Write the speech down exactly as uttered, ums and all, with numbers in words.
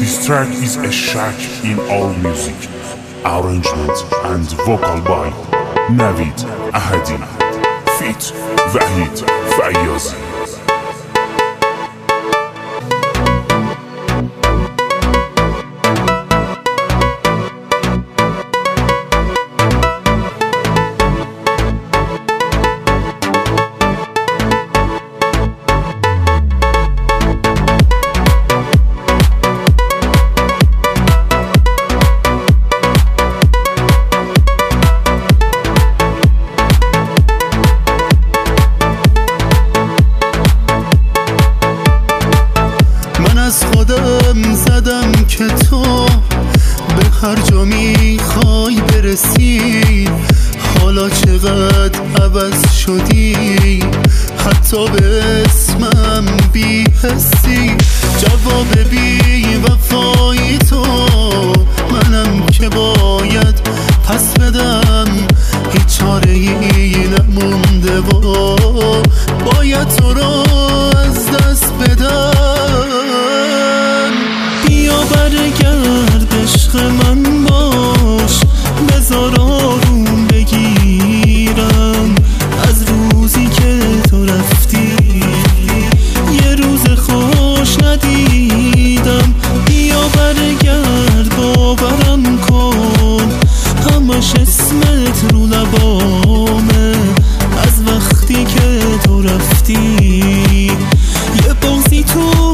This track is a shack in all music. Arrangement and vocal by Navid Ahadi feat Vahid Fayazi. از خودم زدم که تو به هر جا میخوای برسی. حالا چقدر عوض شدی، حتی به اسمم بی حسی. جواب بی وفایی تو منم که باید پس بدم. هیچ چاره ای نمونده و باید تو رو از دست بدم. بیا برگرد عشق من باش، بذار آروم بگیرم از روزی که تو رفتی. یه روز خوش ندیدم. بیا برگرد باورم کن، همش اسمت رو لبامه از وقتی که تو رفتی. یه بغضی تو